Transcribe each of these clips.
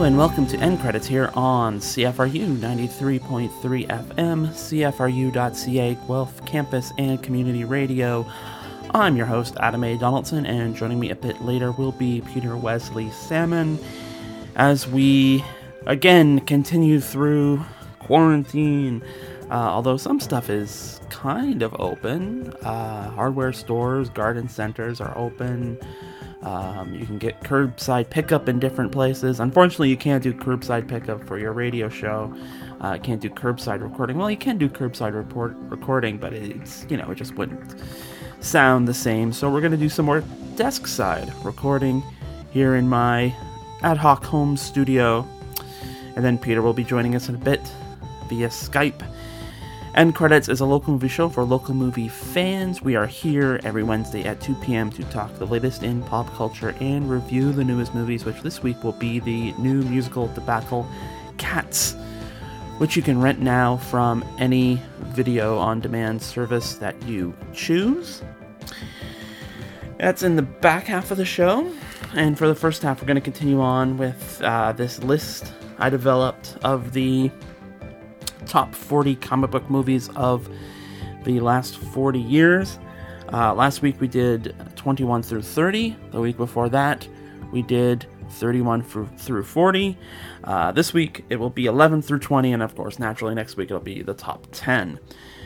and welcome to End Credits here on CFRU 93.3 FM, CFRU.ca, Guelph Campus and Community Radio. I'm your host, Adam A. Donaldson, and joining me a bit later will be Peter Wesley Salmon as we, again, continue through quarantine. Although some stuff is kind of open. Hardware stores, garden centers are open. You can get curbside pickup in different places. Unfortunately, you can't do curbside pickup for your radio show. Can't do curbside recording. Well, you can do curbside recording, but it's, it just wouldn't sound the same. So we're going to do some more desk side recording here in my ad hoc home studio. And then Peter will be joining us in a bit via Skype. End Credits is a local movie show for local movie fans. We are here every Wednesday at 2 p.m. to talk the latest in pop culture and review the newest movies, which this week will be the new musical debacle, Cats, which you can rent now from any video-on-demand service that you choose. That's in the back half of the show, and for the first half, we're going to continue on with this list I developed of the top 40 comic book movies of the last 40 years. Last week we did 21 through 30. The week before that we did 31 through 40. This week it will be 11 through 20, and of course naturally next week it'll be the top 10.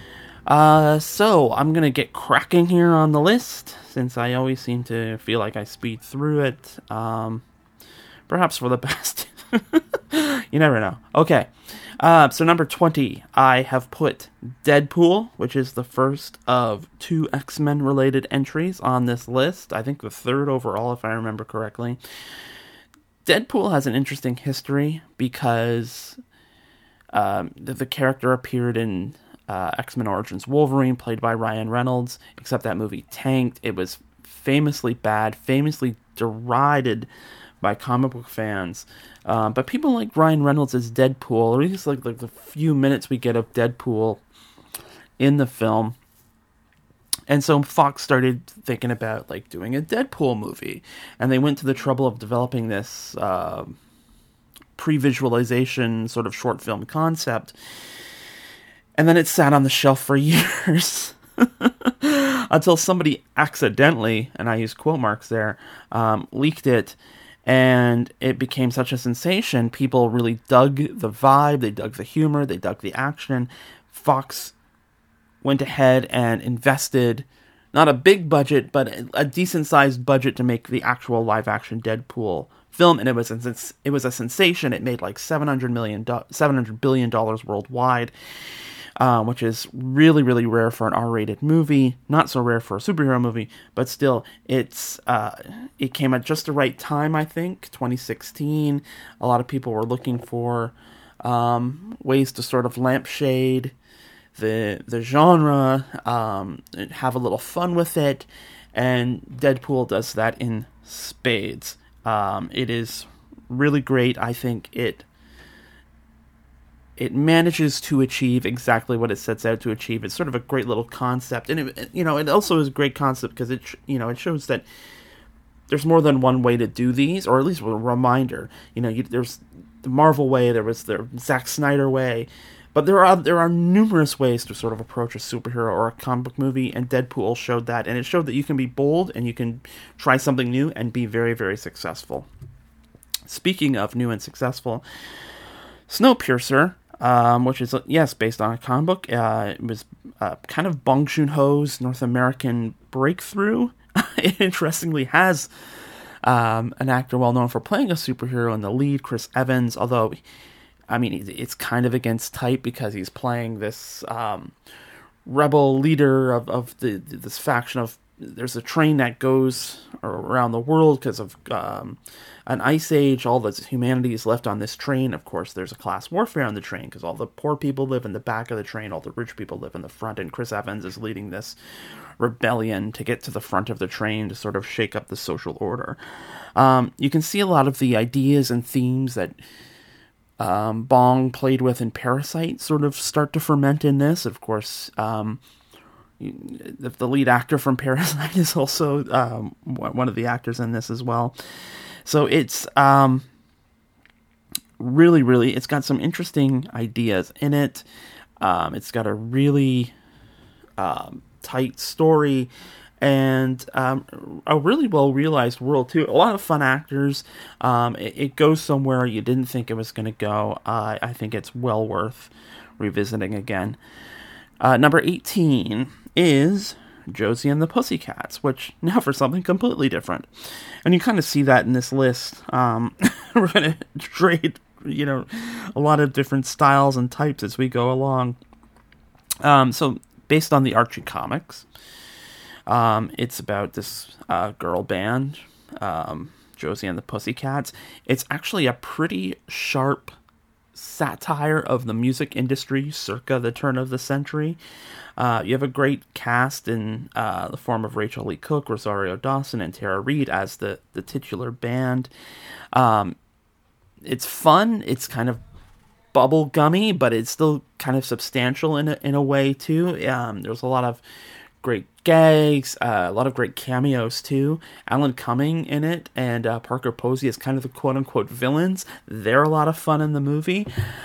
So I'm gonna get cracking here on the list, since I always seem to feel like I speed through it. Perhaps for the best. You never know. Okay. So number 20, I have put Deadpool, which is the first of 2 X-Men related entries on this list. I think the third overall, if I remember correctly. Deadpool has an interesting history because the character appeared in X-Men Origins Wolverine, played by Ryan Reynolds, except that movie tanked. It was famously bad, famously derided by comic book fans. But people like Ryan Reynolds as Deadpool, or at least like the few minutes we get of Deadpool in the film. And so Fox started thinking about doing a Deadpool movie. And they went to the trouble of developing this pre-visualization sort of short film concept. And then it sat on the shelf for years. Until somebody accidentally, and I use quote marks there, leaked it. And it became such a sensation. People really dug the vibe, they dug the humor, they dug the action. Fox went ahead and invested, not a big budget, but a decent-sized budget to make the actual live-action Deadpool film. And it was a sensation. It made $700 billion worldwide. Which is really, really rare for an R-rated movie. Not so rare for a superhero movie, but still, it came at just the right time, I think, 2016. A lot of people were looking for ways to sort of lampshade the genre, have a little fun with it, and Deadpool does that in spades. It is really great. I think it manages to achieve exactly what it sets out to achieve. It's sort of a great little concept, and it also is a great concept because it shows that there's more than one way to do these, or at least a reminder. There's the Marvel way, there was the Zack Snyder way, but there are numerous ways to sort of approach a superhero or a comic book movie, and Deadpool showed that, and it showed that you can be bold and you can try something new and be very, very successful. Speaking of new and successful, Snowpiercer, which is, yes, based on a comic book. It was kind of Bong Joon-ho's North American breakthrough. It interestingly has an actor well known for playing a superhero in the lead, Chris Evans, although, it's kind of against type because he's playing this rebel leader of this faction of... There's a train that goes around the world because of an ice age. All the humanity is left on this train. Of course, there's a class warfare on the train because all the poor people live in the back of the train, all the rich people live in the front, and Chris Evans is leading this rebellion to get to the front of the train to sort of shake up the social order. You can see a lot of the ideas and themes that Bong played with in Parasite sort of start to ferment in this. Of course, the lead actor from Parasite is also one of the actors in this as well. So it's it's got some interesting ideas in it. It's got a really tight story and a really well realized world too. A lot of fun actors. It goes somewhere you didn't think it was going to go. I think it's well worth revisiting again. Number 18 is Josie and the Pussycats, which now for something completely different. And you kind of see that in this list. We're going to trade, a lot of different styles and types as we go along. So based on the Archie comics, it's about this girl band, Josie and the Pussycats. It's actually a pretty sharp satire of the music industry circa the turn of the century. You have a great cast in the form of Rachel Lee Cook, Rosario Dawson, and Tara Reid as the titular band. It's fun. It's kind of bubble-gummy, but it's still kind of substantial in a way, too. There's a lot of great gags, a lot of great cameos, too. Alan Cumming in it, and Parker Posey as kind of the quote-unquote villains. They're a lot of fun in the movie.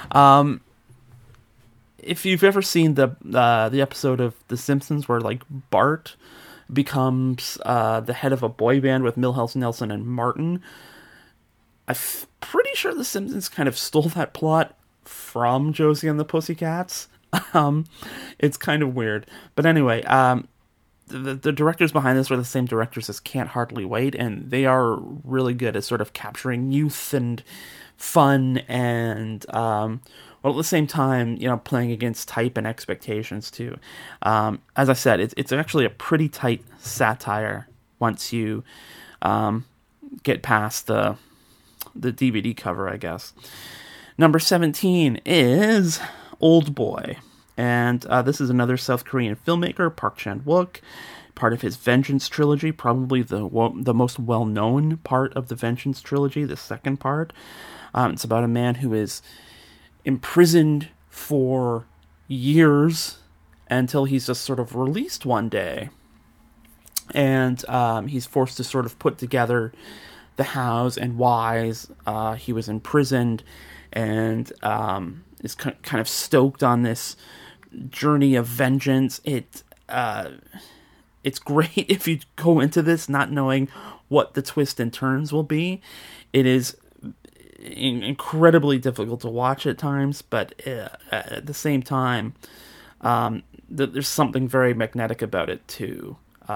If you've ever seen the episode of The Simpsons where, like, Bart becomes the head of a boy band with Milhouse Nelson and Martin, I'm pretty sure The Simpsons kind of stole that plot from Josie and the Pussycats. It's kind of weird. But anyway, the directors behind this were the same directors as Can't Hardly Wait, and they are really good at sort of capturing youth and fun and, while at the same time, playing against type and expectations too. As I said, it's actually a pretty tight satire once you get past the DVD cover, I guess. Number 17 is Old Boy. And this is another South Korean filmmaker, Park Chan-wook, part of his Vengeance trilogy, probably the most well-known part of the Vengeance trilogy, the second part. It's about a man who is imprisoned for years until he's just sort of released one day. And he's forced to sort of put together the hows and whys he was imprisoned, and is kind of stoked on this journey of vengeance. It's great if you go into this not knowing what the twist and turns will be. It is incredibly difficult to watch at times, but at the same time, there's something very magnetic about it too.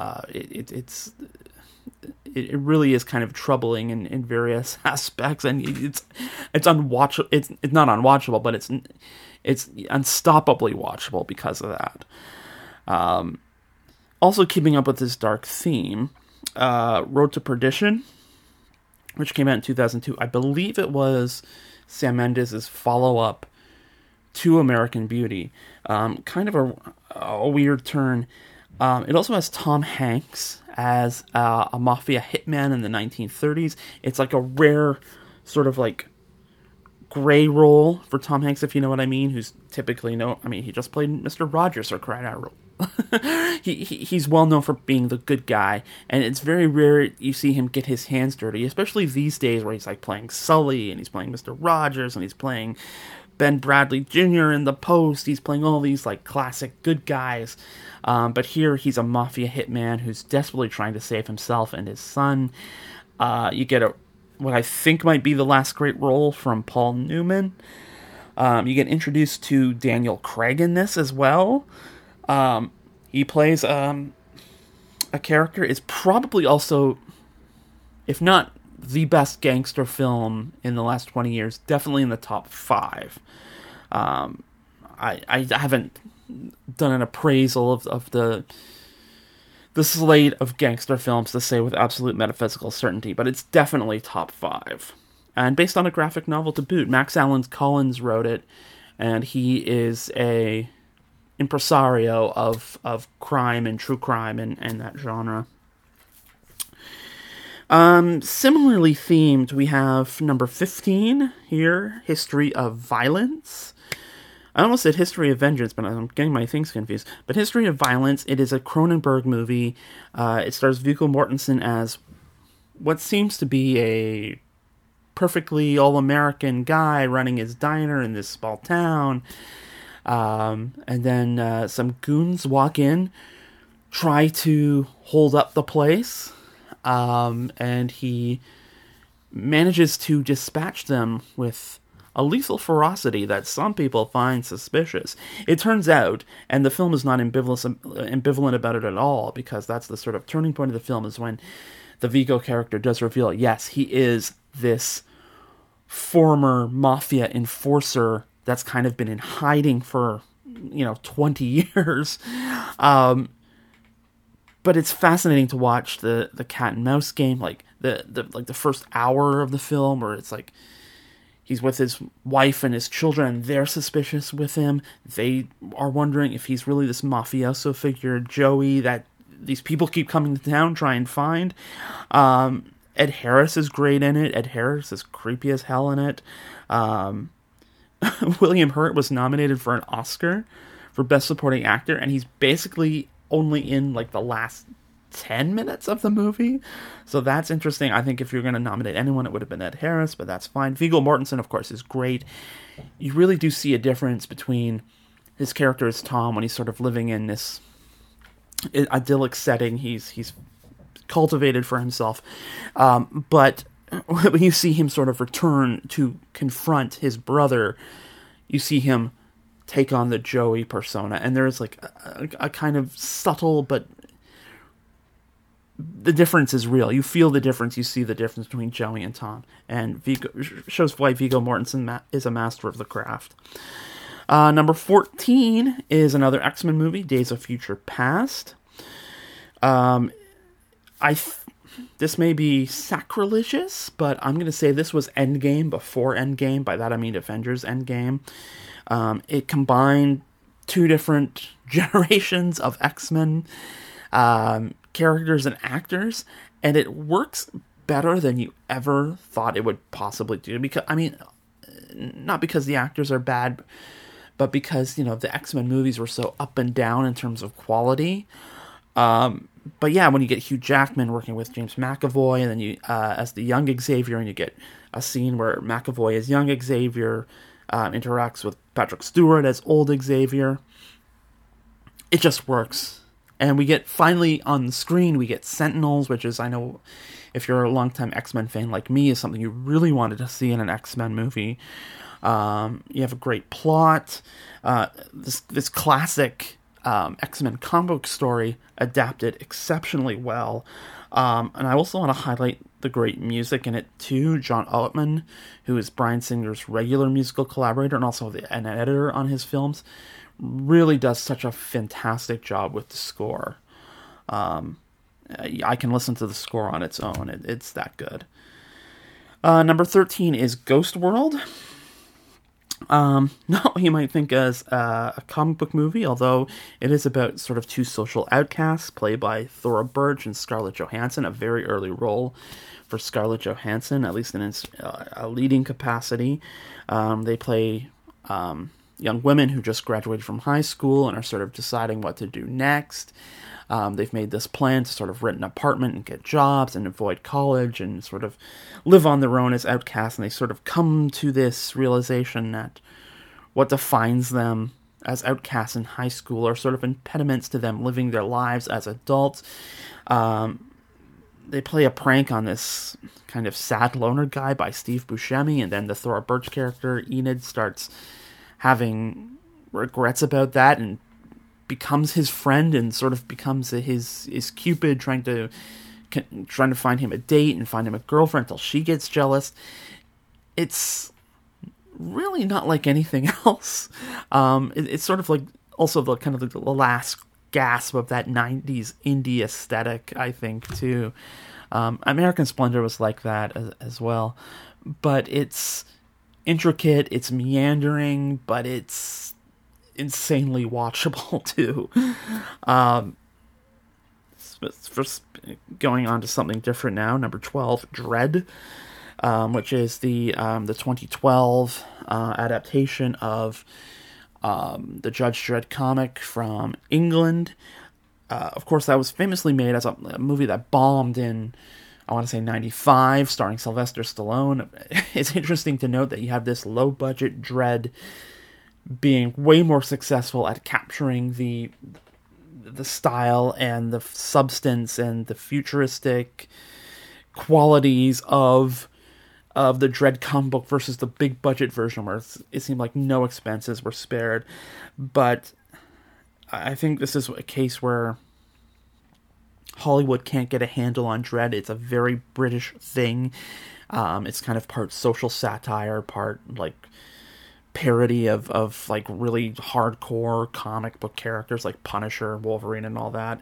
It really is kind of troubling in various aspects, and it's unwatchable. It's not unwatchable, but it's unstoppably watchable because of that. Also keeping up with this dark theme, Road to Perdition, which came out in 2002. I believe it was Sam Mendes' follow-up to American Beauty. Kind of a weird turn. It also has Tom Hanks as a mafia hitman in the 1930s. It's like a rare sort of like gray role for Tom Hanks, if you know what I mean, who's typically he just played Mr. Rogers, or crying out. He's well known for being the good guy, and it's very rare you see him get his hands dirty, especially these days where he's like playing Sully, and he's playing Mr. Rogers, and he's playing Ben Bradley Jr. in The Post. He's playing all these like classic good guys. But here he's a mafia hitman who's desperately trying to save himself and his son. You get what I think might be the last great role from Paul Newman. You get introduced to Daniel Craig in this as well. He plays a character. It's probably also, if not the best gangster film in the last 20 years, definitely in the top 5. I haven't done an appraisal of the slate of gangster films to say with absolute metaphysical certainty, but it's definitely top 5. And based on a graphic novel to boot. Max Allan Collins wrote it, and he is a impresario of crime and true crime and that genre. Similarly themed, we have number 15 here, History of Violence. I almost said History of Vengeance, but I'm getting my things confused. But History of Violence, it is a Cronenberg movie. It stars Viggo Mortensen as what seems to be a perfectly all-American guy running his diner in this small town. And then some goons walk in, try to hold up the place, and he manages to dispatch them with a lethal ferocity that some people find suspicious. It turns out, and the film is not ambivalent about it at all, because that's the sort of turning point of the film, is when the Viggo character does reveal, yes, he is this former mafia enforcer that's kind of been in hiding for, 20 years. But it's fascinating to watch the cat and mouse game, like the first hour of the film, where it's like he's with his wife and his children, and they're suspicious with him. They are wondering if he's really this mafioso figure, Joey, that these people keep coming to town try and find. Ed Harris is great in it. Ed Harris is creepy as hell in it. William Hurt was nominated for an Oscar for Best Supporting Actor, and he's basically only in like the last 10 minutes of the movie. So that's interesting. I think if you're going to nominate anyone, it would have been Ed Harris, but that's fine. Viggo Mortensen, of course, is great. You really do see a difference between his character as Tom when he's sort of living in this idyllic setting he's cultivated for himself. But when you see him sort of return to confront his brother, you see him take on the Joey persona, and there's like a kind of subtle, but the difference is real. You feel the difference. You see the difference between Joey and Tom, and Viggo shows why Viggo Mortensen is a master of the craft. Number 14 is another X-Men movie, Days of Future Past. This may be sacrilegious, but I'm going to say this was Endgame before Endgame. By that I mean Avengers Endgame. It combined two different generations of X-Men characters and actors, and it works better than you ever thought it would possibly do. Because, not because the actors are bad, but because, the X-Men movies were so up and down in terms of quality. But yeah, when you get Hugh Jackman working with James McAvoy, and then you as the young Xavier, and you get a scene where McAvoy as young Xavier interacts with Patrick Stewart as old Xavier, it just works. And we get, finally on the screen, we get Sentinels, which is, I know, if you're a longtime X-Men fan like me, is something you really wanted to see in an X-Men movie. You have a great plot. This classic X-Men comic book story adapted exceptionally well. And I also want to highlight the great music in it too. John Ottman, who is Bryan Singer's regular musical collaborator and also an editor on his films, really does such a fantastic job with the score. I can listen to the score on its own. It's that good. Number 13 is Ghost World. Not what you might think as a comic book movie, although it is about sort of two social outcasts played by Thora Birch and Scarlett Johansson, a very early role for Scarlett Johansson, at least in a leading capacity. They play young women who just graduated from high school and are sort of deciding what to do next. They've made this plan to sort of rent an apartment and get jobs and avoid college and sort of live on their own as outcasts. And they sort of come to this realization that what defines them as outcasts in high school are sort of impediments to them living their lives as adults. They play a prank on this kind of sad loner guy by Steve Buscemi, and then the Thora Birch character, Enid, starts having regrets about that and becomes his friend and sort of becomes his Cupid, trying to find him a date and find him a girlfriend until she gets jealous. It's really not like anything else. It's sort of like also the kind of the last gasp of that 90s indie aesthetic, I think, too. American Splendor was like that as well. But it's intricate, it's meandering, but it's insanely watchable too. First, going on to something different now. Number 12, Dread, which is the 2012 adaptation of the Judge Dredd comic from England. Of course, that was famously made as a movie that bombed in I want to say 95, starring Sylvester Stallone. It's interesting to note that you have this low-budget Dredd being way more successful at capturing the style and the substance and the futuristic qualities of the Dredd comic book versus the big budget version, where it seemed like no expenses were spared. But I think this is a case where Hollywood can't get a handle on Dredd. It's a very British thing. It's kind of part social satire, part like parody of like really hardcore comic book characters like Punisher, Wolverine, and all that.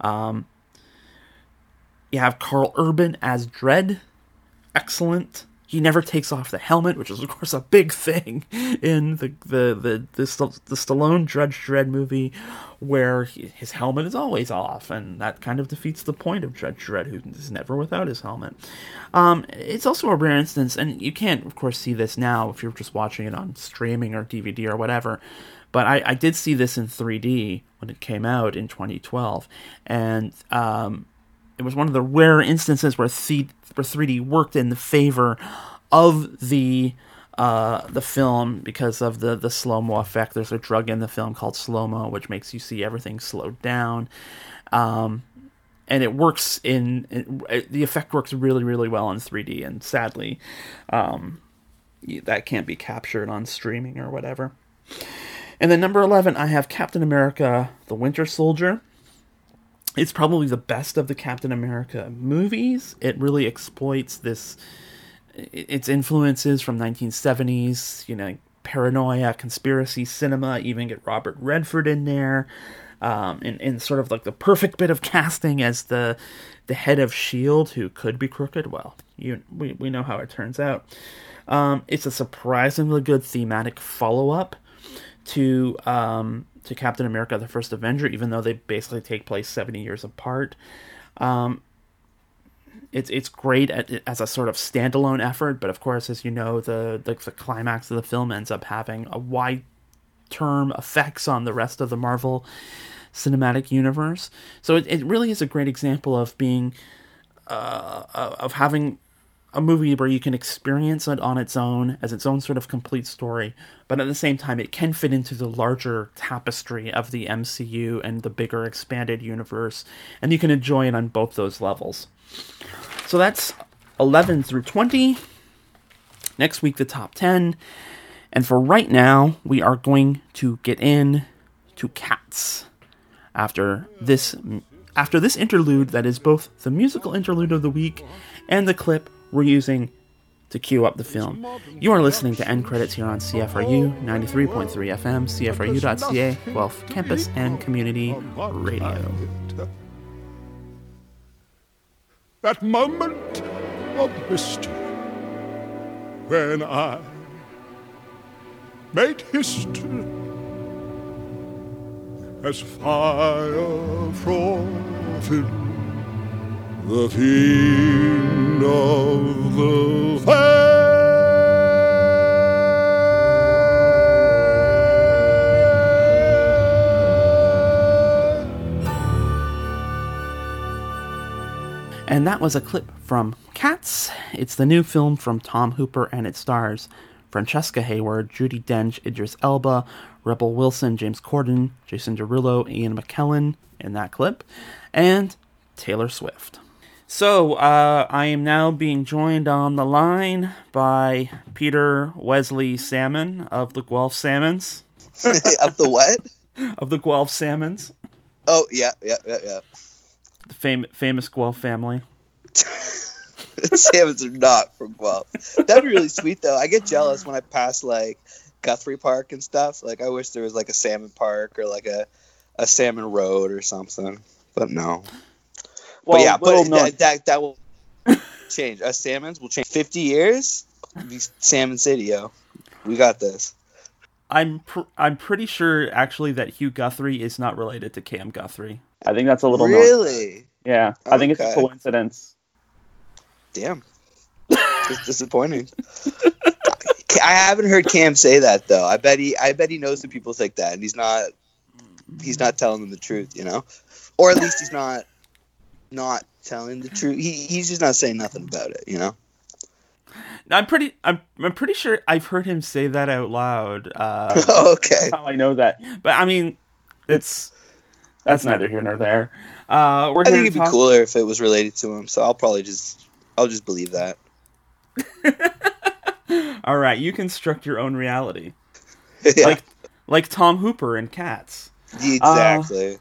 You have Karl Urban as Dredd. Excellent. He never takes off the helmet, which is of course a big thing in the Stallone Judge Dredd movie, where his helmet is always off, and that kind of defeats the point of Judge Dredd, who is never without his helmet. It's also a rare instance, and you can't of course see this now if you're just watching it on streaming or DVD or whatever, but I did see this in 3D when it came out in 2012, and it was one of the rare instances where 3D worked in the favor of the film because of the slow-mo effect. There's a drug in the film called slow-mo, which makes you see everything slowed down. And it works the effect works really, really well in 3D, and sadly, that can't be captured on streaming or whatever. And then number 11, I have Captain America: The Winter Soldier. It's probably the best of the Captain America movies. It really exploits its influences from 1970s, paranoia, conspiracy cinema, even get Robert Redford in there, in sort of like the perfect bit of casting as the head of S.H.I.E.L.D., who could be crooked. Well, we know how it turns out. It's a surprisingly good thematic follow-up to Captain America: The First Avenger, even though they basically take place 70 years apart. It's great as a sort of standalone effort, but of course, as you know, the climax of the film ends up having a wide-term effects on the rest of the Marvel Cinematic Universe. So it really is a great example of being of having a movie where you can experience it on its own, as its own sort of complete story, but at the same time it can fit into the larger tapestry of the MCU and the bigger expanded universe, and you can enjoy it on both those levels. So that's 11 through 20. Next week, the top 10. And for right now, we are going to get in to Cats. After this interlude that is both the musical interlude of the week and the clip we're using to cue up the film. You are listening to End Credits here on CFRU 93.3 FM, CFRU.ca, Guelph Campus and Community Radio. That moment of mystery when I made history as fire frothing the fiend of the fair. And that was a clip from Cats. It's the new film from Tom Hooper, and it stars Francesca Hayward, Judi Dench, Idris Elba, Rebel Wilson, James Corden, Jason Derulo, Ian McKellen in that clip, and Taylor Swift. So, I am now being joined on the line by Peter Wesley Salmon of the Guelph Salmons. Of the what? Of the Guelph Salmons. Oh, yeah. The famous Guelph family. Salmons are not from Guelph. That'd be really sweet, though. I get jealous when I pass, like, Guthrie Park and stuff. Like, I wish there was, like, a salmon park or, like, a salmon road or something. But no. Well, but yeah, that will change. Us salmons will change. 50 years, be Salmon City, yo. We got this. I'm pretty sure, actually, that Hugh Guthrie is not related to Cam Guthrie. I think that's a little really. Yeah, I think it's a coincidence. Damn, it's disappointing. I haven't heard Cam say that though. I bet he knows that people think that, and he's not telling them the truth, you know, or at least he's not not telling the truth. He's just not saying nothing about it, you know? I'm pretty sure I've heard him say that out loud. Okay. That's how I know that. But I mean, that's neither here nor there. I think it'd be cooler if it was related to him, so I'll just believe that. All right, you construct your own reality. Yeah. Like Tom Hooper in Cats. Exactly.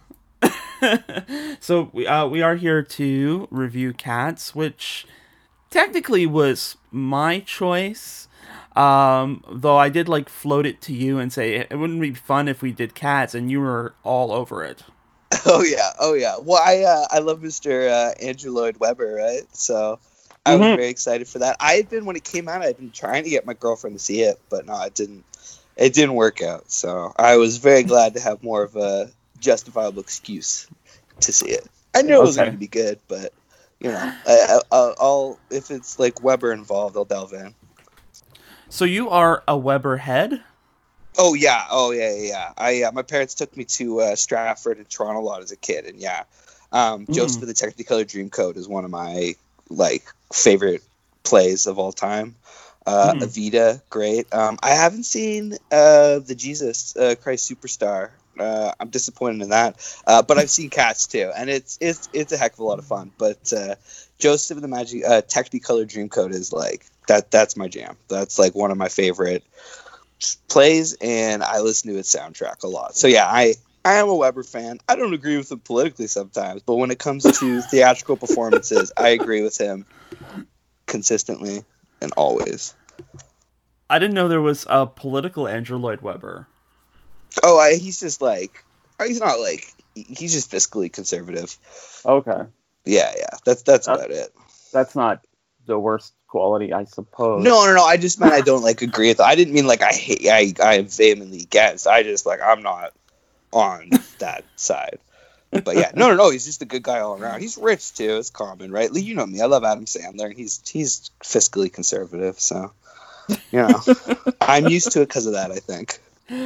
So we are here to review Cats, which technically was my choice. Though I did float it to you and say it wouldn't be fun if we did Cats, and you were all over it. Oh yeah. Well, I love Mr. Andrew Lloyd Webber, right? So I was very excited for that. When it came out, I'd been trying to get my girlfriend to see it, but no, it didn't work out. So I was very glad to have more of a justifiable excuse to see it. I knew it was going to be good, but you know, I'll if it's Webber involved, I'll delve in. So you are a Webber head? Oh yeah. My parents took me to Stratford and Toronto a lot as a kid, and Joseph of the Technicolor Dreamcoat is one of my favorite plays of all time. Evita, great. I haven't seen the Jesus Christ Superstar. I'm disappointed in that, but I've seen Cats too, and it's a heck of a lot of fun. But Joseph of the Technicolor Dreamcoat is that's my jam. That's one of my favorite plays, and I listen to its soundtrack a lot. So yeah, I am a Webber fan. I don't agree with him politically sometimes, but when it comes to theatrical performances, I agree with him consistently and always. I didn't know there was a political Andrew Lloyd Webber. Oh, he's just he's not he's just fiscally conservative. Okay. Yeah. That's about it. That's not the worst quality, I suppose. No. I just meant I don't agree with it. I didn't mean I am vehemently against. I just I'm not on that side. But yeah, no. He's just a good guy all around. He's rich too. It's common, right? You know me. I love Adam Sandler, and he's fiscally conservative. So you know, I'm used to it because of that, I think.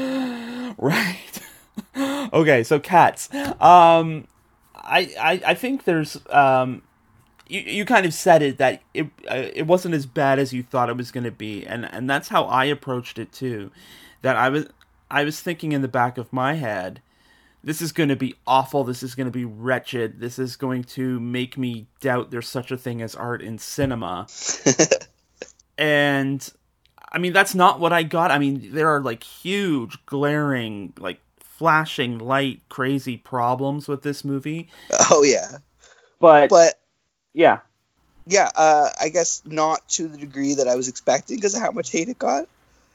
Right. Okay, so Cats. I think there's you kind of said it that it wasn't as bad as you thought it was going to be, and that's how I approached it too. That I was thinking in the back of my head, this is going to be awful. This is going to be wretched. This is going to make me doubt there's such a thing as art in cinema. And I mean, that's not what I got. I mean, there are huge, glaring, flashing light, crazy problems with this movie. Oh yeah, but yeah, I guess not to the degree that I was expecting because of how much hate it got.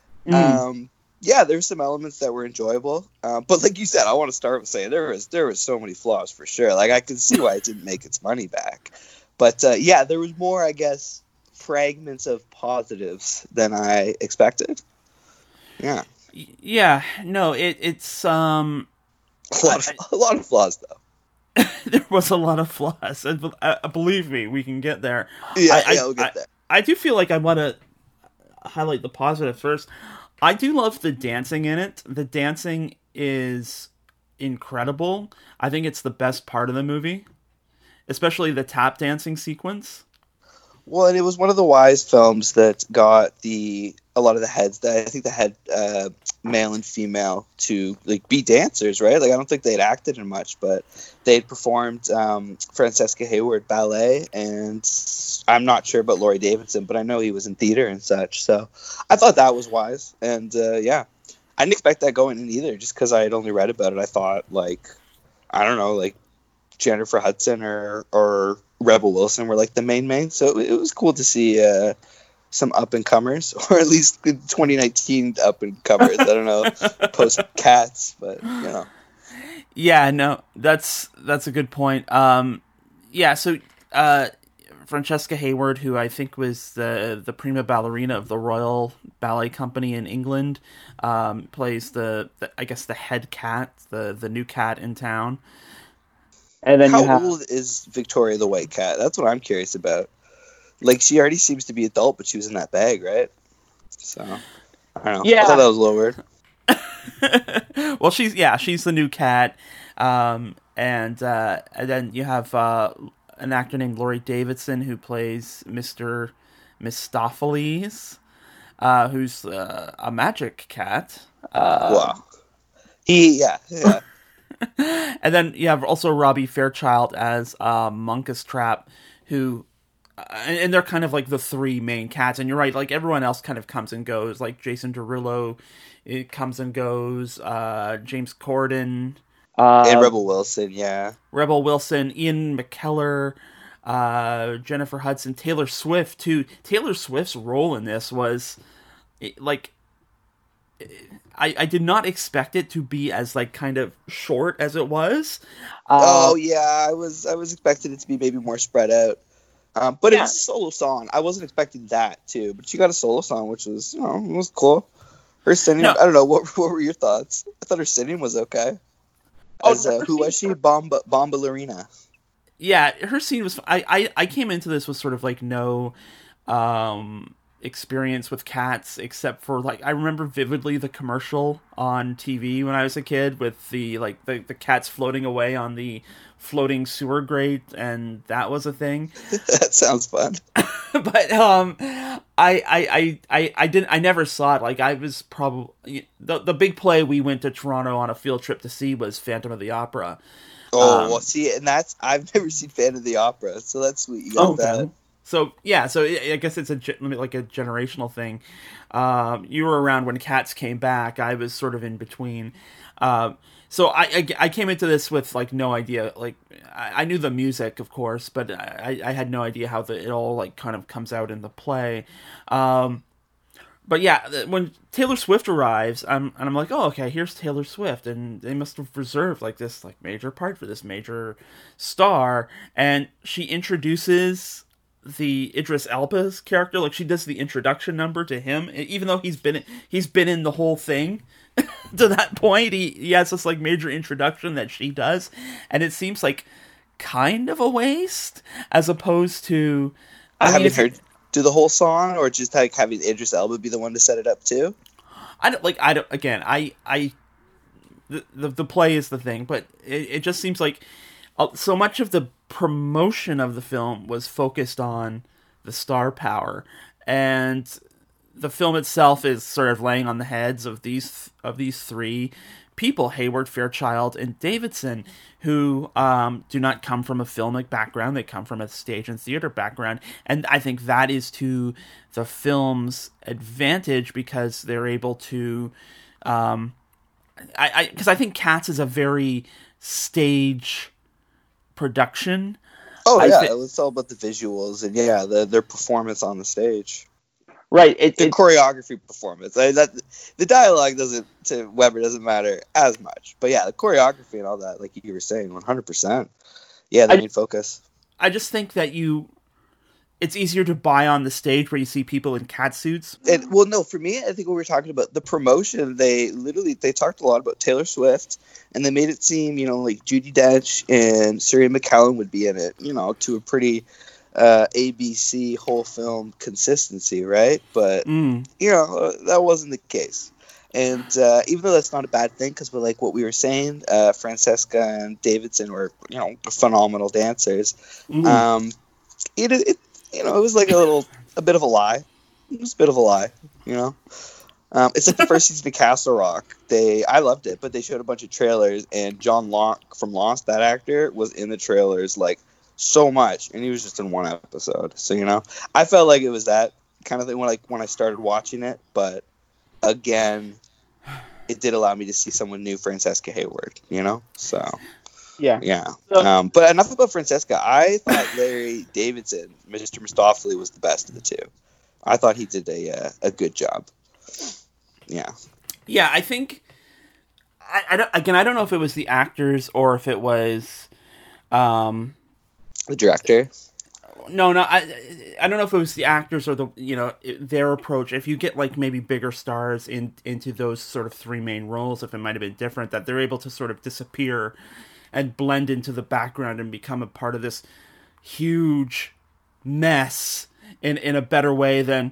Yeah, there's some elements that were enjoyable, but like you said, I want to start with saying there was so many flaws for sure. I can see why it didn't make its money back, but yeah, there was more, I guess, fragments of positives than I expected. Yeah. Yeah. No, it's a lot of flaws though. There was a lot of flaws, and believe me, we can get there. Yeah, we'll get there. I do feel like I want to highlight the positive first. I do love the dancing in it. The dancing is incredible. I think it's the best part of the movie, especially the tap dancing sequence. Well, and it was one of the Wise films that got a lot of the heads. I think the head male and female to be dancers, right? I don't think they'd acted in much, but they'd performed Francesca Hayward ballet, and I'm not sure about Laurie Davidson, but I know he was in theater and such. So I thought that was wise, and yeah, I didn't expect that going in either, just because I had only read about it. I thought I don't know, Jennifer Hudson or Rebel Wilson were the main. So it was cool to see some up and comers, or at least 2019 up and comers. I don't know, post Cats, but you know. Yeah, no, that's a good point. Yeah, so Francesca Hayward, who I think was the prima ballerina of the Royal Ballet Company in England, plays the I guess the head cat, the new cat in town. And then how old is Victoria the White Cat? That's what I'm curious about. She already seems to be adult, but she was in that bag, right? So I don't know. Yeah. I thought that was a little weird. Well, she's the new cat, and then you have an actor named Laurie Davidson who plays Mr. Mistopheles, who's a magic cat. Wow. Yeah. And then you have also Robbie Fairchild as Monkus Trap, who, and they're kind of like the three main cats. And you're right, like everyone else kind of comes and goes. Like Jason Derulo, it comes and goes. James Corden, And Rebel Wilson, yeah. Rebel Wilson, Ian McKellar, Jennifer Hudson, Taylor Swift too. Taylor Swift's role in this was like, I did not expect it to be as like kind of short as it was. Oh yeah, I was expecting it to be maybe more spread out. But it's a solo song. I wasn't expecting that too, but she got a solo song, which was, it was cool. Her singing, I don't know, what were your thoughts? I thought her singing was okay. Who was she? Bombalurina. Yeah, her scene was. I came into this with sort of like no experience with cats, except for like I remember vividly the commercial on TV when I was a kid with the cats floating away on the floating sewer grate, and that was a thing. That sounds fun. But I never saw it. Like I was probably the big play we went to Toronto on a field trip to see was Phantom of the Opera. Oh, well, see, and I've never seen Phantom of the Opera, so that's sweet. You got that. So yeah, so I guess it's like a generational thing. You were around when Cats came back. I was sort of in between. So I came into this with like no idea. Like I knew the music, of course, but I had no idea how it all like kind of comes out in the play. But yeah, when Taylor Swift arrives, I'm like, oh, okay, here's Taylor Swift, and they must have reserved like this like major part for this major star, and she introduces the Idris Elba's character. Like she does the introduction number to him, even though he's been in the whole thing. To that point, he has this like major introduction that she does, and it seems like kind of a waste as opposed to. I haven't heard do the whole song, or just like having Idris Elba be the one to set it up too. The play is the thing, but it just seems like so much of the promotion of the film was focused on the star power, and the film itself is sort of laying on the heads of these three people, Hayward, Fairchild, and Davidson, who do not come from a filmic background. They come from a stage and theater background, and I think that is to the film's advantage because they're able to. Because I think Cats is a very stage production. Oh yeah, it's all about the visuals and their performance on the stage. Right, the choreography performance. The dialogue to Weber doesn't matter as much, but yeah, the choreography and all that, like you were saying, 100%. Yeah, the main focus. I just think that it's easier to buy on the stage where you see people in cat suits. Well, no, for me, I think when we were talking about the promotion, they talked a lot about Taylor Swift, and they made it seem, like Judi Dench and Sarah McCallum would be in it, to a pretty ABC whole film consistency, right? But that wasn't the case. And even though that's not a bad thing, because like what we were saying, Francesca and Davidson were phenomenal dancers. It was like a bit of a lie. It was a bit of a lie, It's like the first season of Castle Rock. I loved it, but they showed a bunch of trailers, and John Locke from Lost, that actor, was in the trailers like so much, and he was just in one episode. So I felt like it was that kind of thing when I started watching it, but again, it did allow me to see someone new, Francesca Hayward. So. Yeah. But enough about Francesca. I thought Larry Davidson, Mr. Mistopheles, was the best of the two. I thought he did a good job. Yeah. Yeah, I think. I don't know if it was the actors or if it was. The director. No. I don't know if it was the actors or their approach. If you get like maybe bigger stars into those sort of three main roles, if it might have been different, that they're able to sort of disappear and blend into the background and become a part of this huge mess in a better way than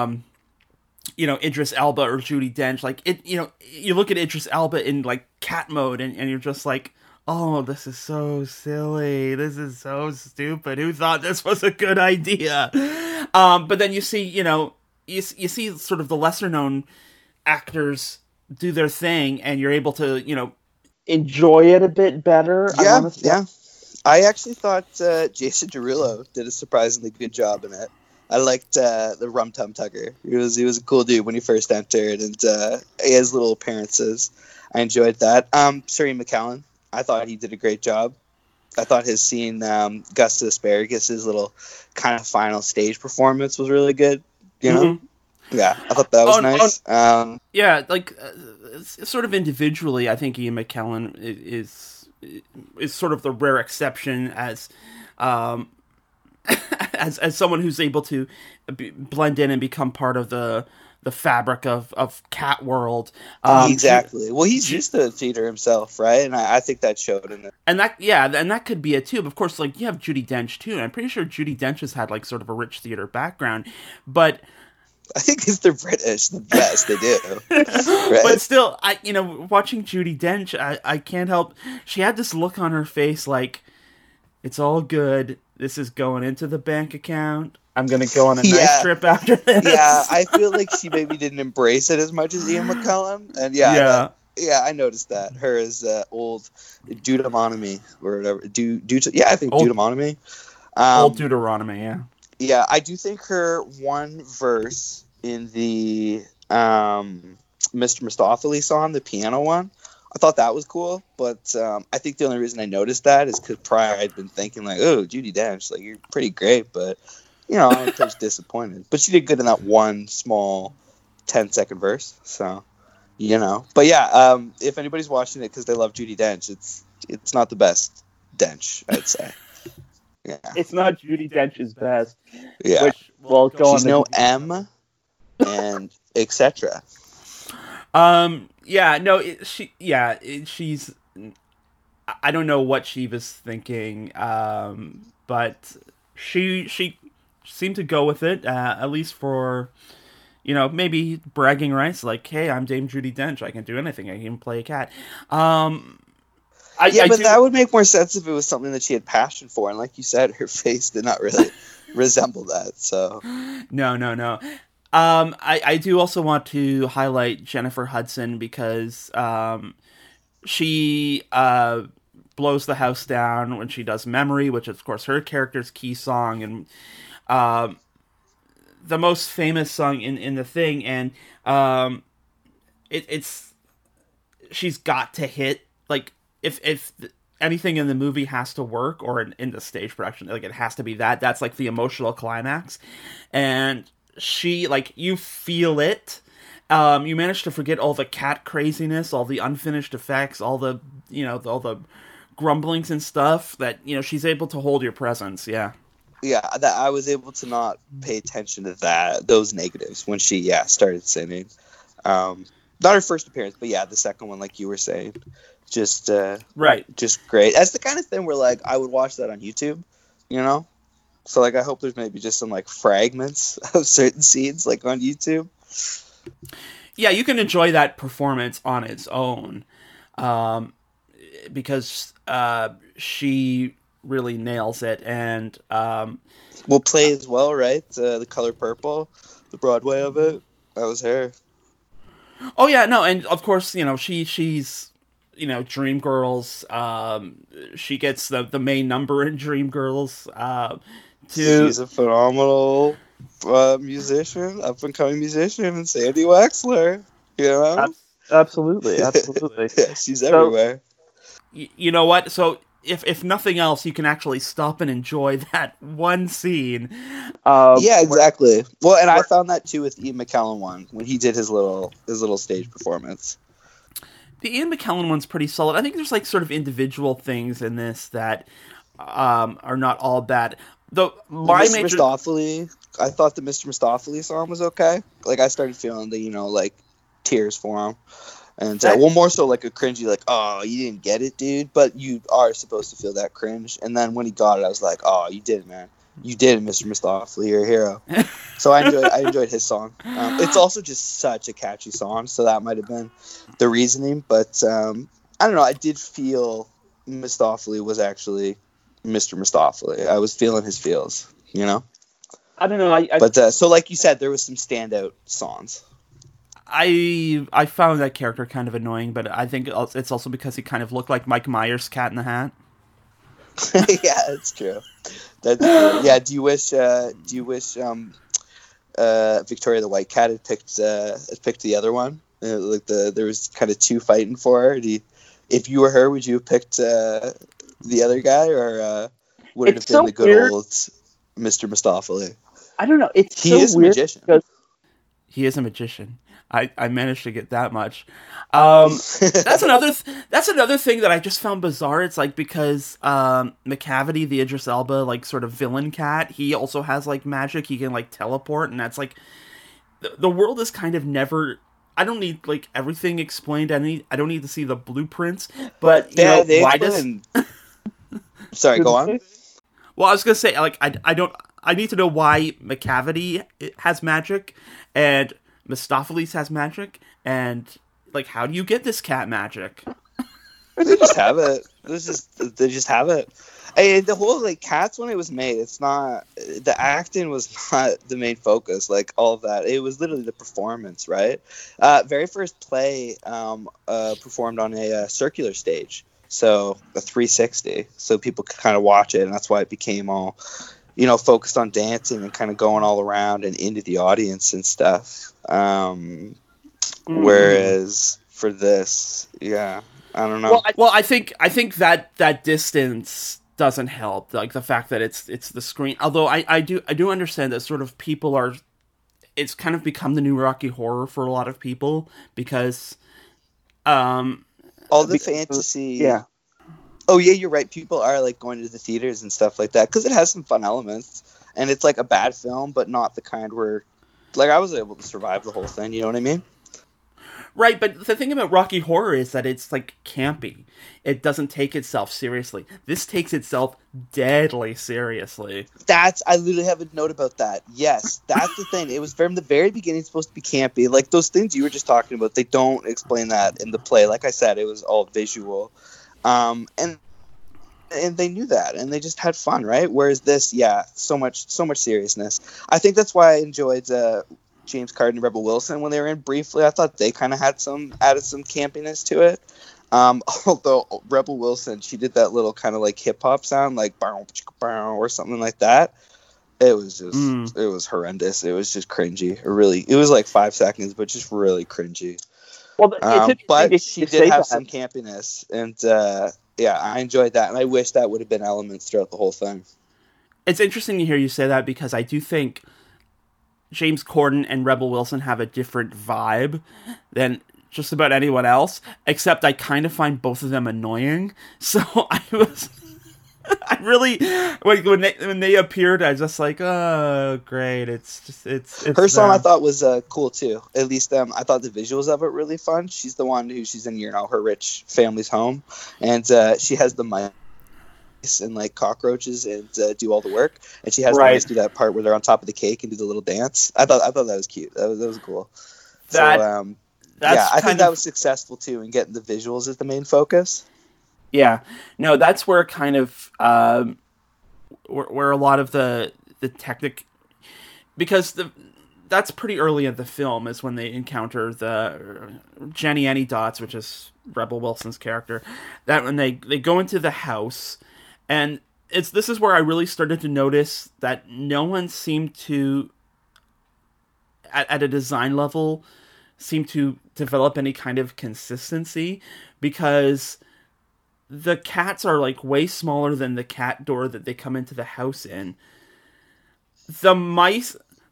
Idris Elba or Judi Dench. Like you look at Idris Elba in like cat mode and you're just like, oh, this is so silly. This is so stupid. Who thought this was a good idea? But then you see, you see sort of the lesser known actors do their thing, and you're able to, Enjoy it a bit better. Yeah. I actually thought Jason Derulo did a surprisingly good job in it. I liked the Rum Tum Tugger. He was a cool dude when he first entered, and his little appearances. I enjoyed that. Suri McKellen, I thought he did a great job. I thought his scene, Gus Asparagus' little kind of final stage performance was really good. You know? Mm-hmm. Yeah, I thought that was nice. Yeah, like sort of individually, I think Ian McKellen is sort of the rare exception as as someone who's able to blend in and become part of the fabric of Cat World. Exactly. Well, he's used to theater himself, right? And I think that showed in it. And that could be it too. But of course, like, you have Judi Dench too. And I'm pretty sure Judi Dench has had like sort of a rich theater background, but I think if they're British, yes, they do. Right? But still, watching Judi Dench, I can't help. She had this look on her face like, it's all good. This is going into the bank account. I'm going to go on a nice trip after this. Yeah, I feel like she maybe didn't embrace it as much as Ian McKellen. And I noticed that. Her as old Deuteronomy or whatever. I think old Deuteronomy. Old Deuteronomy, yeah. Yeah, I do think her one verse in the Mr. Mistopheles song, the piano one, I thought that was cool, but I think the only reason I noticed that is because prior I'd been thinking like, oh, Judi Dench, like, you're pretty great, but I'm a touch disappointed. But she did good in that one small 10-second verse, so But yeah, if anybody's watching it because they love Judi Dench, it's not the best Dench, I'd say. Yeah, it's not Judi Dench's best. Yeah, which will go She's on. No M, and etc. Yeah, no, she's. I don't know what she was thinking, but she seemed to go with it, at least for, maybe bragging rights, like, hey, I'm Dame Judi Dench, I can do anything, I can play a cat. That would make more sense if it was something that she had passion for, and like you said, her face did not really resemble that, so. No. I do also want to highlight Jennifer Hudson because she blows the house down when she does Memory, which is, of course, her character's key song, and the most famous song in the thing, and it's she's got to hit, like, if anything in the movie has to work, or in the stage production, like, it has to be that's like the emotional climax, and she, like, you feel it. You manage to forget all the cat craziness, all the unfinished effects, all the all the grumblings and stuff, that she's able to hold your presence. Yeah, that I was able to not pay attention to those negatives when she started singing. Not her first appearance, but the second one, like you were saying, just just great. That's the kind of thing where, like, I would watch that on YouTube, So, like, I hope there's maybe just some, like, fragments of certain scenes, like, on YouTube. Yeah, you can enjoy that performance on its own, because she really nails it, and will play as well, right? The Color Purple, the Broadway of it, that was her. Oh yeah, no, and of course, she's Dreamgirls. She gets the main number in Dreamgirls. She's a phenomenal musician, up and coming musician, and Sandy Wexler. Absolutely. Yeah, she's everywhere. You know what? So if nothing else, you can actually stop and enjoy that one scene. Yeah, exactly. I found that too with Ian McKellen one when he did his little stage performance. The Ian McKellen one's pretty solid. I think there's, like, sort of individual things in this that are not all bad. I thought the Mr. Mistopheles song was okay. Like, I started feeling the like tears for him, and more so like a cringy, like, oh, you didn't get it, dude. But you are supposed to feel that cringe. And then when he got it, I was like, oh, you did it, man. You did it, Mr. Mistopheles. You're a hero. So I enjoyed his song. It's also just such a catchy song, so that might have been the reasoning. But I don't know. I did feel Mistopheles was actually Mr. Mistopheles. I was feeling his feels, you know? I don't know. But so like you said, there was some standout songs. I found that character kind of annoying, but I think it's also because he kind of looked like Mike Myers' Cat in the Hat. Yeah, that's true. That's true. Yeah, do you wish Victoria the White Cat had picked the other one? There was kind of two fighting for her. If you were her, would you have picked the other guy, or would it have been the good old Mr. Mistopheles? I don't know. He is a magician. He is a magician. I managed to get that much. That's another thing that I just found bizarre. It's like because Macavity, the Idris Elba like sort of villain cat, he also has like magic. He can like teleport, and that's like the world is kind of never. I don't need like everything explained. I don't need to see the blueprints. But yeah, why does? Sorry, go on. Well, I was gonna say like I need to know why Macavity has magic and Mistopheles has magic, and like how do you get this cat magic? They just have it. They just have it. And the whole like Cats, when it was made, it's not, the acting was not the main focus. Like all of that, it was literally the performance, right? Very first play performed on a circular stage, so a 360, so people could kind of watch it, and that's why it became all, focused on dancing and kind of going all around and into the audience and stuff. Whereas for this, yeah, I don't know. Well, I think that distance doesn't help. Like the fact that it's the screen. Although I do understand that sort of people are. It's kind of become the new Rocky Horror for a lot of people because, all the fantasy. Yeah. Oh yeah, you're right. People are like going to the theaters and stuff like that because it has some fun elements, and it's like a bad film, but not the kind where, like, I was able to survive the whole thing. You know what I mean? Right, but the thing about Rocky Horror is that it's like campy. It doesn't take itself seriously. This takes itself deadly seriously. I literally have a note about that. Yes, that's the thing. It was from the very beginning supposed to be campy. Like those things you were just talking about, they don't explain that in the play. Like I said, it was all visual. And they knew that, and they just had fun, right? Whereas this, yeah, so much seriousness. I think that's why I enjoyed James Corden and Rebel Wilson when they were in briefly. I thought they kind of added some campiness to it. Although Rebel Wilson, she did that little kind of like hip hop sound, like bow, bow, or something like that. It was just, it was horrendous. It was just cringy. It was like 5 seconds, but just really cringy. Well, but she did have some campiness, and yeah, I enjoyed that, and I wish that would have been elements throughout the whole thing. It's interesting to hear you say that because I do think James Corden and Rebel Wilson have a different vibe than just about anyone else, except I kind of find both of them annoying. So I really, when they appeared, I was just like, oh, great. It's her song I thought was cool too. At least I thought the visuals of it really fun. She's the one she's in, her rich family's home, and she has the mice and like cockroaches and do all the work, and she has the mice do that part where they're on top of the cake and do the little dance. I thought that was cute. That was cool. I think that was successful too in getting the visuals as the main focus. Yeah, no, that's where kind of where a lot of the technic, because that's pretty early in the film is when they encounter the Jenny Anydots, which is Rebel Wilson's character. That when they go into the house, and this is where I really started to notice that no one seemed to at a design level seem to develop any kind of consistency, because the cats are like way smaller than the cat door that they come into the house in. The mice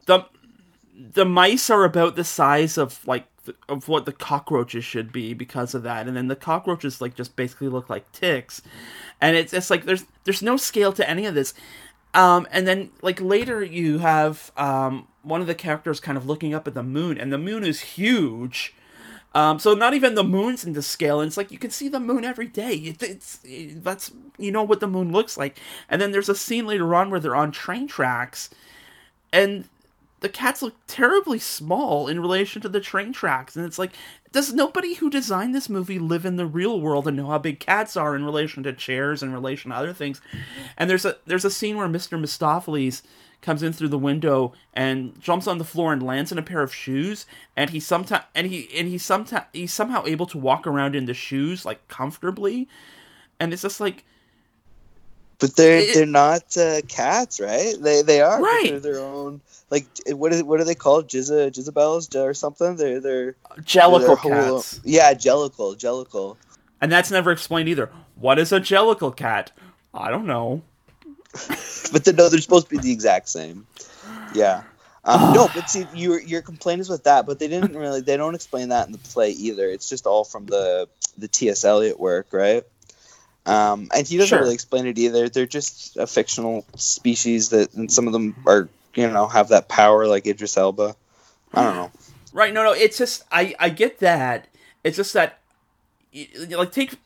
are about the size of like of what the cockroaches should be because of that, and then the cockroaches like just basically look like ticks, and it's like there's no scale to any of this. And then like later you have one of the characters kind of looking up at the moon, and the moon is huge. So not even the moon's into scale, and it's like you can see the moon every day. That's what the moon looks like. And then there's a scene later on where they're on train tracks, and the cats look terribly small in relation to the train tracks, and it's like, does nobody who designed this movie live in the real world and know how big cats are in relation to chairs, in relation to other things? And there's a scene where Mr. Mistopheles comes in through the window and jumps on the floor and lands in a pair of shoes, and he's somehow able to walk around in the shoes like comfortably, and it's just like. But they're not cats, right? They are. Right. They're their own. Like what are they called? Jezebels or something? They're Jellicle whole, cats. yeah, Jellicle. And that's never explained either. What is a Jellicle cat? I don't know. But they're supposed to be the exact same. Yeah. No, but see, your complaint is with that, but they don't explain that in the play either. It's just all from the T.S. Eliot work, right? And he doesn't really explain it either. They're just a fictional species and some of them are, have that power like Idris Elba. I don't know. Right, no, it's just, I get that. It's just that, like, take,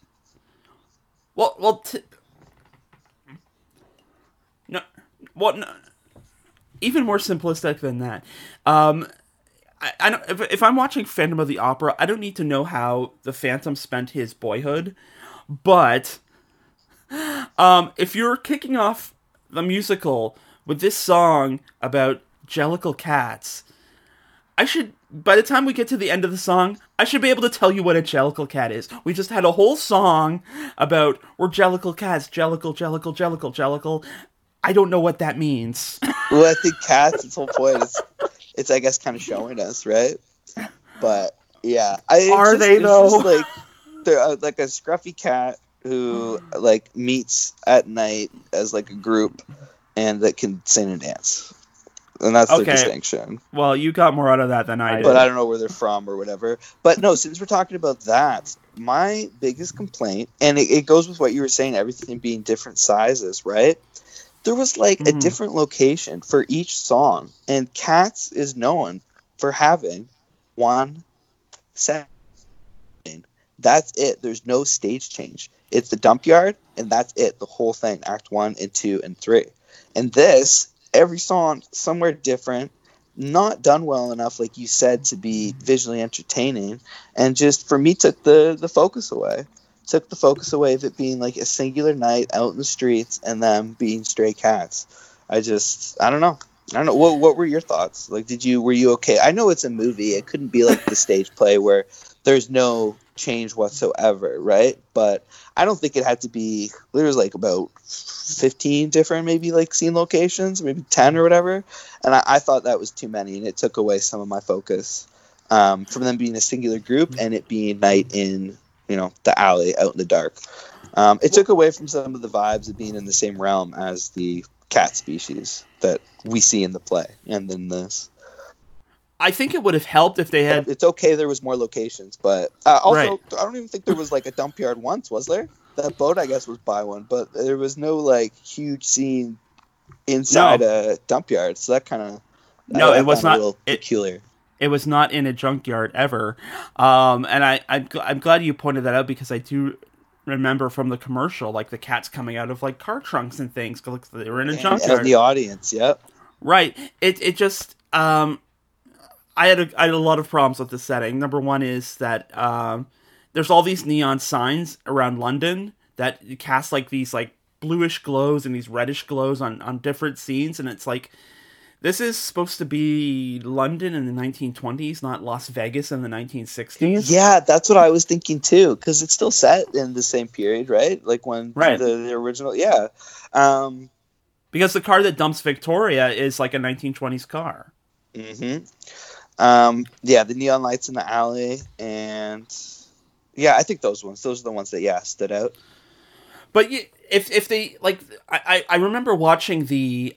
even more simplistic than that. I don't, if I'm watching Phantom of the Opera, I don't need to know how the Phantom spent his boyhood, but if you're kicking off the musical with this song about Jellicle cats, by the time we get to the end of the song, I should be able to tell you what a Jellicle cat is. We just had a whole song about, we're Jellicle cats, Jellicle. I don't know what that means. Well, I think cats, its whole point is, it's I guess kind of showing us, right? But yeah, though? Like they're like a scruffy cat who like meets at night as like a group and that can sing and dance, and that's their distinction. Well, you got more out of that than I did, but I don't know where they're from or whatever. But no, since we're talking about that, my biggest complaint, and it goes with what you were saying, everything being different sizes, right? There was like a different location for each song, and Cats is known for having one setting. That's it. There's no stage change. It's the dump yard, and that's it. The whole thing, Act 1 and 2 and 3. And this, every song, somewhere different, not done well enough, like you said, to be visually entertaining, and just, for me, took the focus away. Took the focus away of it being like a singular night out in the streets and them being stray cats. I don't know. What were your thoughts? Like, were you okay? I know it's a movie. It couldn't be like the stage play where there's no change whatsoever, right? But I don't think it had to be. There was like about 15 different maybe like scene locations, maybe 10 or whatever. And I thought that was too many, and it took away some of my focus from them being a singular group and it being night in, the alley out in the dark. It took away from some of the vibes of being in the same realm as the cat species that we see in the play and then this. I think it would have helped if they had... It's okay there was more locations, but also, right. I don't even think there was like a dump yard once, was there? That boat, I guess, was by one, but there was no like huge scene inside a dump yard, so that kind of... No, it was not... peculiar. It was not in a junkyard ever, and I'm glad you pointed that out, because I do remember from the commercial, like the cats coming out of like car trunks and things, because they were in a junkyard. And the audience, yep. Right. It just I had a lot of problems with the setting. Number one is that there's all these neon signs around London that cast like these like bluish glows and these reddish glows on different scenes, and it's like, this is supposed to be London in the 1920s, not Las Vegas in the 1960s. Yeah, that's what I was thinking too, because it's still set in the same period, right? Like when the original, yeah. Because the car that dumps Victoria is like a 1920s car. Mm-hmm. Yeah, the neon lights in the alley, and yeah, I think those are the ones that stood out. But if they like, I remember watching the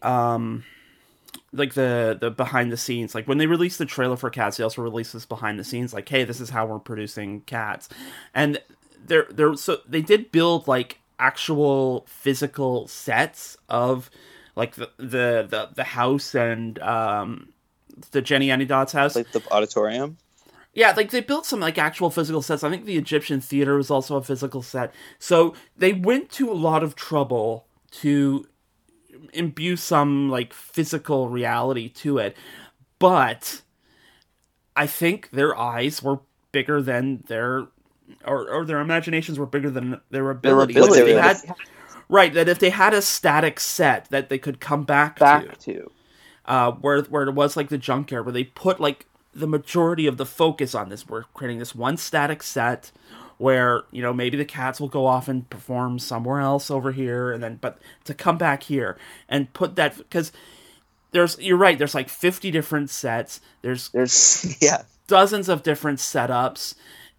like the behind the scenes, like when they released the trailer for Cats, they also released this behind the scenes, like, hey, this is how we're producing Cats, and so they did build like actual physical sets of like the house and the Jenny Anidot's house, like the auditorium. Yeah, like they built some like actual physical sets. I think the Egyptian theater was also a physical set. So they went to a lot of trouble to imbue some like physical reality to it. but I think their eyes were bigger than their imaginations were bigger than their ability. ability. If they had, right, that if they had a static set that they could come back to. Where it was like the junkyard, where they put like the majority of the focus on this. We're creating this one static set where, you know, maybe the cats will go off and perform somewhere else over here, and then but to come back here and put that, because you're right, there's like 50 different sets. There's yeah, dozens of different setups.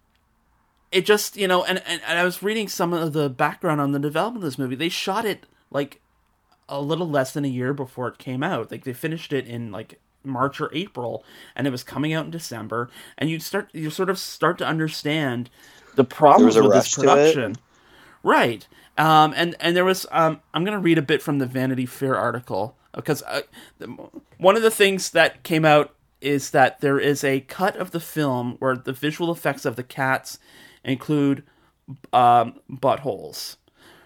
It just, you know, and I was reading some of the background on the development of this movie. They shot it like a little less than a year before it came out. Like, they finished it in like March or April, and it was coming out in December. And you sort of start to understand the problems with this production, right? And there was I'm going to read a bit from the Vanity Fair article, because one of the things that came out is that there is a cut of the film where the visual effects of the cats include buttholes.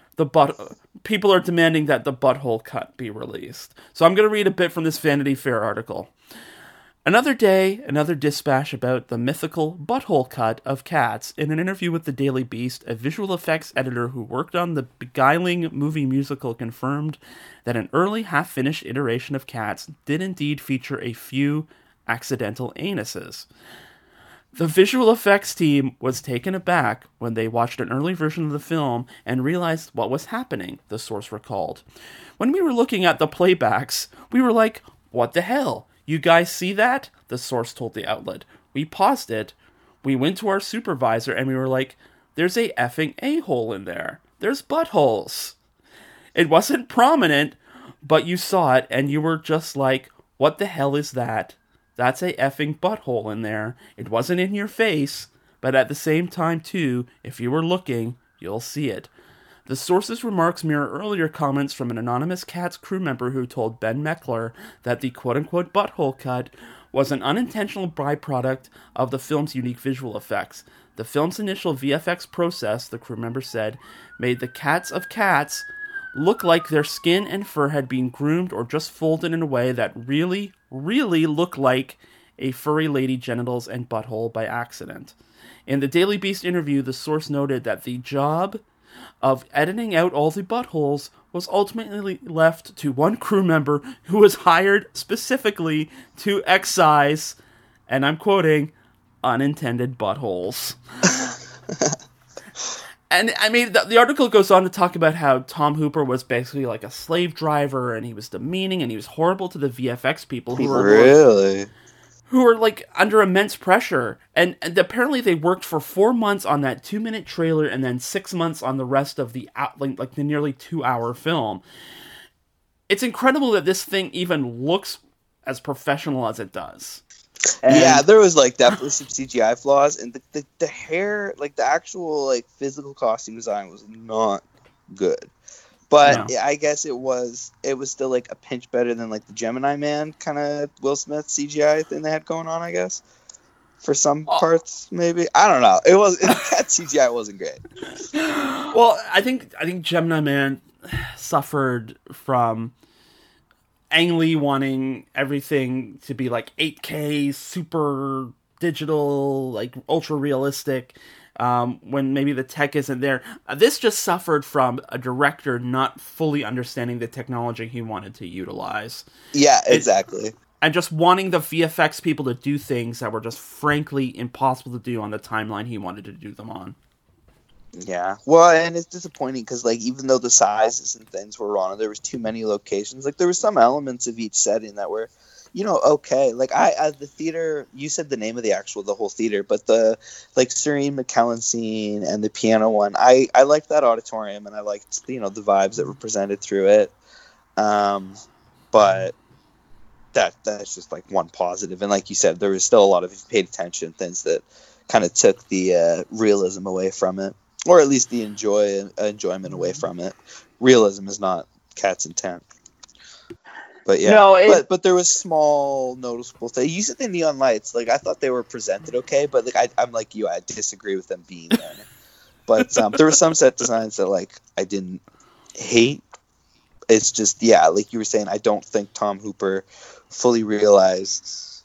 People are demanding that the butthole cut be released. So I'm going to read a bit from this Vanity Fair article. Another day, another dispatch about the mythical butthole cut of Cats. In an interview with the Daily Beast, a visual effects editor who worked on the beguiling movie musical confirmed that an early half-finished iteration of Cats did indeed feature a few accidental anuses. The visual effects team was taken aback when they watched an early version of the film and realized what was happening, the source recalled. When we were looking at the playbacks, we were like, what the hell? You guys see that? The source told the outlet. We paused it. We went to our supervisor and we were like, there's a effing a-hole in there. There's buttholes. It wasn't prominent, but you saw it and you were just like, what the hell is that? That's a effing butthole in there. It wasn't in your face, but at the same time, too, if you were looking, you'll see it. The source's remarks mirror earlier comments from an anonymous Cats crew member who told Ben Meckler that the quote-unquote butthole cut was an unintentional byproduct of the film's unique visual effects. The film's initial VFX process, the crew member said, made the cats of Cats look like their skin and fur had been groomed or just folded in a way that really, really looked like a furry lady genitals and butthole by accident. In the Daily Beast interview, the source noted that the job of editing out all the buttholes was ultimately left to one crew member who was hired specifically to excise, and I'm quoting, unintended buttholes. And, I mean, the article goes on to talk about how Tom Hooper was basically like a slave driver, and he was demeaning, and he was horrible to the VFX people who were like under immense pressure. And apparently they worked for 4 months on that 2-minute trailer, and then 6 months on the rest of the like the nearly 2-hour film. It's incredible that this thing even looks as professional as it does. Yeah, there was like definitely some CGI flaws, and the hair, like the actual like physical costume design was not good. But I guess it was still like a pinch better than like the Gemini Man kind of Will Smith CGI thing they had going on, I guess. For some parts, maybe. I don't know. That CGI wasn't great. Well, I think Gemini Man suffered from Ang Lee wanting everything to be like 8K, super digital, like ultra realistic, when maybe the tech isn't there. This just suffered from a director not fully understanding the technology he wanted to utilize. Yeah, exactly. And just wanting the VFX people to do things that were just frankly impossible to do on the timeline he wanted to do them on. Yeah, well, and it's disappointing because, like, even though the sizes and things were wrong, there was too many locations. Like, there were some elements of each setting that were, you know, okay. Like, the theater, you said the name of the whole theater, but the, like, Serene McKellen scene and the piano one, I liked that auditorium, and I liked, you know, the vibes that were presented through it. But that's just, like, one positive. And like you said, there was still a lot of, if you paid attention, things that kind of took the realism away from it. Or at least the enjoyment away from it. Realism is not Cat's intent. But yeah, no, but there was small noticeable things. You said the neon lights, like I thought they were presented okay, but like I'm like you, I disagree with them being there. But there were some set designs that like I didn't hate. It's just like you were saying, I don't think Tom Hooper fully realized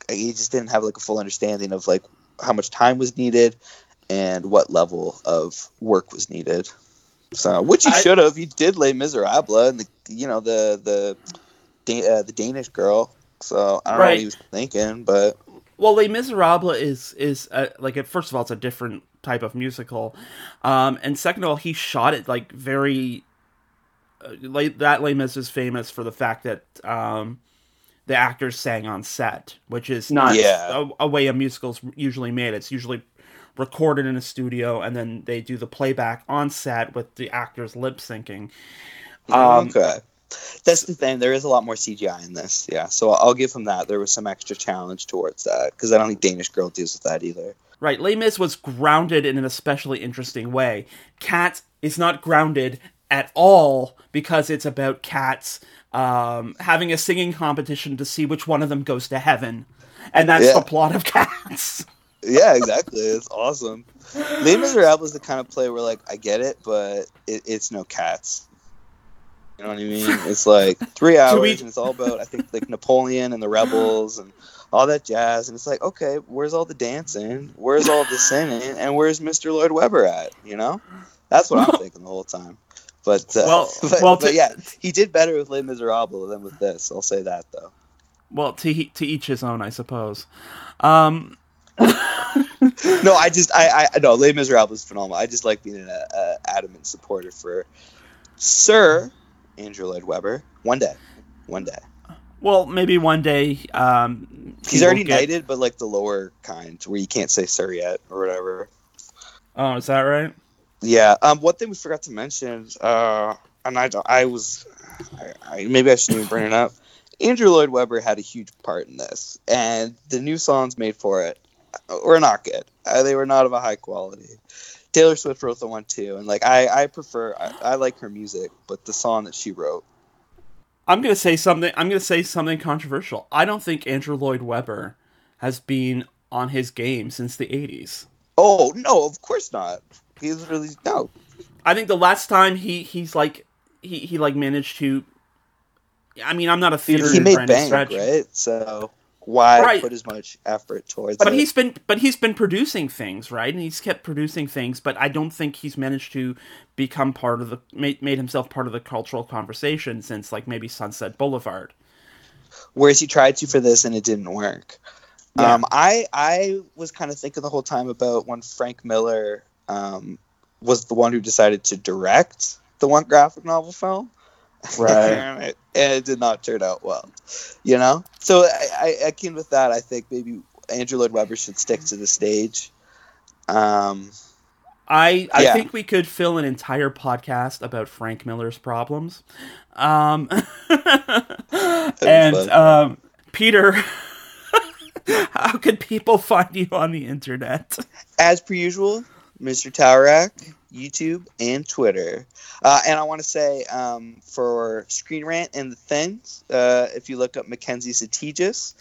he just didn't have like a full understanding of like how much time was needed and what level of work was needed. So, which he should have. He did Les Miserables, and the Danish Girl. So I don't know what he was thinking, but Les Miserables is like first of all, it's a different type of musical, and second of all, he shot it like very. That Les Mis is famous for the fact that the actors sang on set, which is not a way a musical's usually made. It's usually recorded in a studio, and then they do the playback on set with the actors lip syncing. Okay. That's the thing. There is a lot more CGI in this, yeah. So I'll give him that. There was some extra challenge towards that, because I don't think Danish Girl deals with that either. Right. Les Mis was grounded in an especially interesting way. Cats is not grounded at all, because it's about cats having a singing competition to see which one of them goes to heaven. And that's the plot of Cats. Yeah, exactly. It's awesome. Les Miserables is the kind of play where, like, I get it, but it's no cats. You know what I mean? It's like 3 hours, and it's all about, I think, like Napoleon and the rebels and all that jazz. And it's like, okay, where's all the dancing? Where's all the singing? And where's Mr. Lloyd Webber at? You know? That's what I'm thinking the whole time. But yeah, he did better with Les Miserables than with this. I'll say that, though. Well, to each his own, I suppose. No, I know Les Miserables is phenomenal. I just like being an adamant supporter for Sir Andrew Lloyd Webber. One day. Well, maybe one day. He's already knighted, but like the lower kind, where you can't say Sir yet or whatever. Oh, is that right? Yeah. One thing we forgot to mention, and maybe I shouldn't even bring it up. Andrew Lloyd Webber had a huge part in this, and the new songs made for it were not good. They were not of a high quality. Taylor Swift wrote the one too, and like I like her music, but the song that she wrote. I'm gonna say something controversial. I don't think Andrew Lloyd Webber has been on his game since the 80s. Oh no, of course not. He's really no. I think the last time he managed to. I mean, I'm not a theater. He made Bank, right? So why put as much effort towards it? But he's been producing things, right? And he's kept producing things, but I don't think he's managed to become made himself part of the cultural conversation since like maybe Sunset Boulevard. Whereas he tried to for this and it didn't work. Yeah. I was kind of thinking the whole time about when Frank Miller was the one who decided to direct the one graphic novel film. Right. And it did not turn out well, you know? So I akin with that, I think maybe Andrew Lloyd Webber should stick to the stage. I think we could fill an entire podcast about Frank Miller's problems. Peter, how can people find you on the internet? As per usual, Mr. Taurac, YouTube, and Twitter. And I want to say, for Screen Rant and the Things, if you look up Mackenzie Zatychies,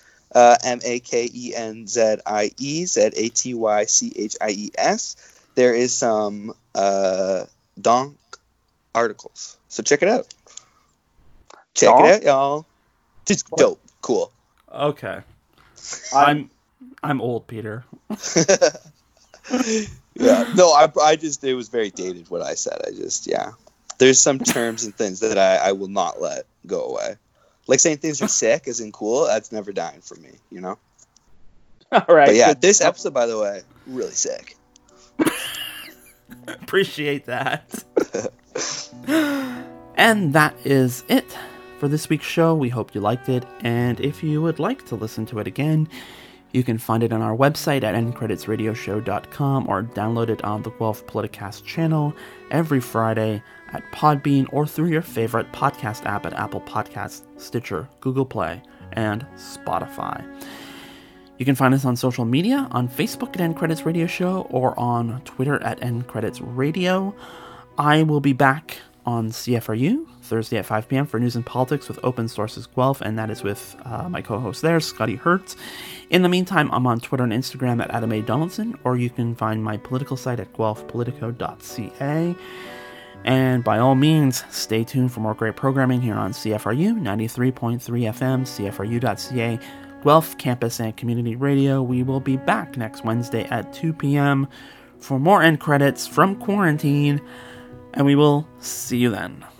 MakenziezAtychies, there is some donk articles. So check it out. Check it out, y'all. It's dope. Cool. Okay. I'm old, Peter. Yeah. No, I just, it was very dated what I said. There's some terms and things that I will not let go away. Like saying things are sick as in cool, that's never dying for me, you know? All right. But yeah, this episode, by the way, really sick. Appreciate that. And that is it for this week's show. We hope you liked it, and if you would like to listen to it again, you can find it on our website at endcreditsradioshow.com or download it on the Guelph Politicast channel every Friday at Podbean or through your favorite podcast app at Apple Podcasts, Stitcher, Google Play, and Spotify. You can find us on social media, on Facebook at End Credits Radio Show or on Twitter at End Credits Radio. I will be back on CFRU Thursday at 5 p.m. for News and Politics with Open Sources Guelph, and that is with my co-host there, Scotty Hertz. In the meantime, I'm on Twitter and Instagram at Adam A. Donaldson, or you can find my political site at guelphpolitico.ca. And by all means, stay tuned for more great programming here on CFRU 93.3 FM, CFRU.ca, Guelph Campus and Community Radio. We will be back next Wednesday at 2 p.m. for more end credits from quarantine, and we will see you then.